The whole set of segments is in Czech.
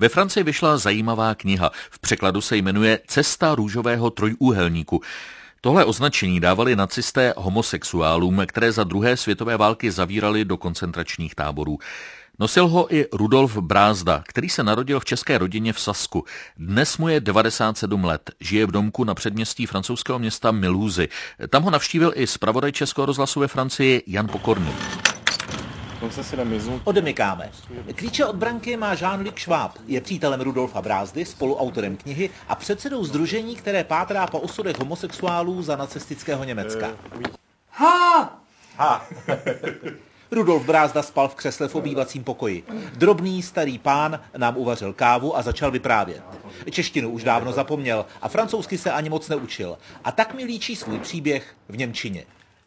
Ve Francii vyšla zajímavá kniha. V překladu se jmenuje Cesta růžového trojúhelníku. Tohle označení dávali nacisté homosexuálům, které za druhé světové války zavírali do koncentračních táborů. Nosil ho i Rudolf Brázda, který se narodil v české rodině v Sasku. Dnes mu je 97 let, žije v domku na předměstí francouzského města Mulhouse. Tam ho navštívil i zpravodaj Českého rozhlasu ve Francii Jan Pokorný. Odemykáme. Klíče od branky má Jean-Luc Schwab. Je přítelem Rudolfa Brázdy, spoluautorem knihy a předsedou sdružení, které pátrá po osudech homosexuálů za nacistického Německa. Rudolf Brázda spal v křesle v obývacím pokoji. Drobný starý pán nám uvařil kávu a začal vyprávět. Češtinu už dávno zapomněl a francouzsky se ani moc neučil. A tak mi líčí svůj příběh v němčině.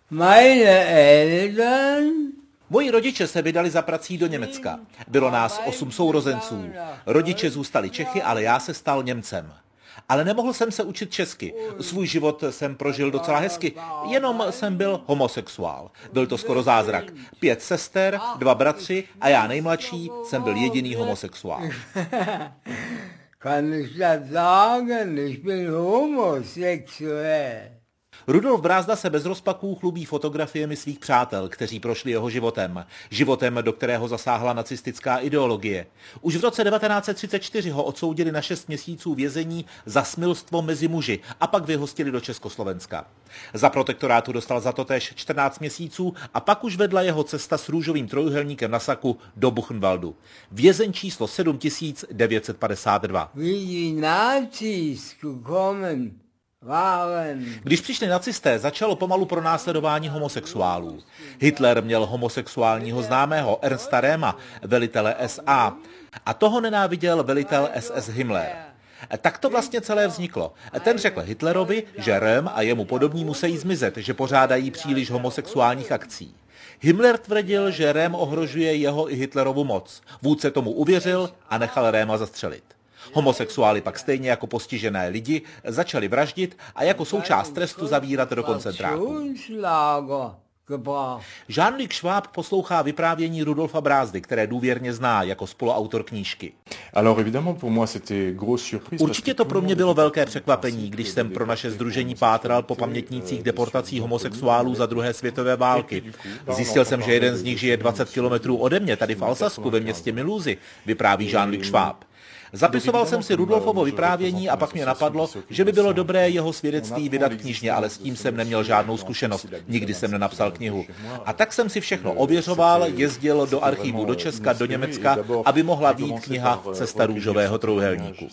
Moji rodiče se vydali za prací do Německa. Bylo nás 8 sourozenců. Rodiče zůstali Čechy, ale já se stal Němcem. Ale nemohl jsem se učit česky. Svůj život jsem prožil docela hezky, jenom jsem byl homosexuál. Byl to skoro zázrak. 5 sester, 2 bratři a já nejmladší jsem byl jediný homosexuál. Kann ich das sagen? Ich bin homosexuell. Rudolf Brázda se bez rozpaků chlubí fotografiemi svých přátel, kteří prošli jeho životem. Životem, do kterého zasáhla nacistická ideologie. Už v roce 1934 ho odsoudili na 6 měsíců vězení za smilstvo mezi muži a pak vyhostili do Československa. Za protektorátu dostal za to též 14 měsíců a pak už vedla jeho cesta s růžovým trojúhelníkem na saku do Buchenwaldu. Vězeň číslo 7952. Když přišli nacisté, začalo pomalu pronásledování homosexuálů. Hitler měl homosexuálního známého Ernsta Röhma, velitele SA, a toho nenáviděl velitel SS Himmler. Tak to vlastně celé vzniklo. Ten řekl Hitlerovi, že Röhm a jemu podobní musí zmizet, že pořádají příliš homosexuálních akcí. Himmler tvrdil, že Röhm ohrožuje jeho i Hitlerovu moc. Vůdce tomu uvěřil a nechal Röhma zastřelit. Homosexuály pak stejně jako postižené lidi začali vraždit a jako součást trestu zavírat do koncentráků. Jean-Luc Schwab poslouchá vyprávění Rudolfa Brázdy, které důvěrně zná jako spoluautor knížky. Určitě to pro mě bylo velké překvapení, když jsem pro naše sdružení pátral po pamětnících deportací homosexuálů za druhé světové války. Zjistil jsem, že jeden z nich žije 20 kilometrů ode mě, tady v Alsasku, ve městě Mulhouse, vypráví Jean-Luc Schwab. Zapisoval jsem si Rudolfovo vyprávění a pak mě napadlo, že by bylo dobré jeho svědectví vydat knižně, ale s tím jsem neměl žádnou zkušenost. Nikdy jsem nenapsal knihu. A tak jsem si všechno ověřoval, jezdil do archívu do Česka, do Německa, aby mohla vyjít kniha Cesta růžového trojúhelníku.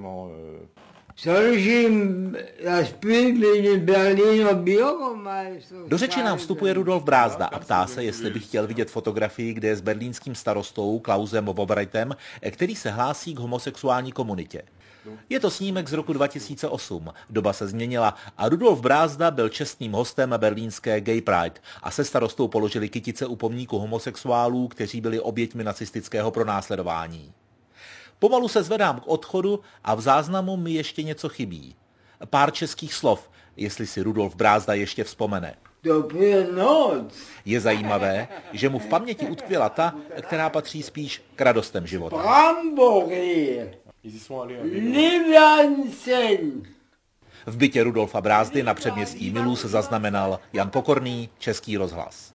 Do řeči nám vstupuje Rudolf Brázda a ptá se, jestli by chtěl vidět fotografii, kde je s berlínským starostou Klausem Woweraitem, který se hlásí k homosexuální komunitě. Je to snímek z roku 2008. Doba se změnila a Rudolf Brázda byl čestným hostem berlínské Gay Pride a se starostou položili kytice u pomníku homosexuálů, kteří byli oběťmi nacistického pronásledování. Pomalu se zvedám k odchodu a v záznamu mi ještě něco chybí. Pár českých slov, jestli si Rudolf Brázda ještě vzpomene. Je zajímavé, že mu v paměti utkvěla ta, která patří spíš k radostem života. V bytě Rudolfa Brázdy na předměstí Mulhouse zaznamenal Jan Pokorný, Český rozhlas.